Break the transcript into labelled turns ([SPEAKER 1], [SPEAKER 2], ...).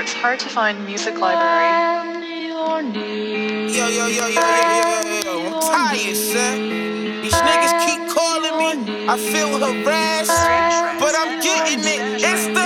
[SPEAKER 1] it's hard to find music library.
[SPEAKER 2] Yo, I'm tired, son. These niggas keep calling me. I feel harassed, but I'm getting it. It's the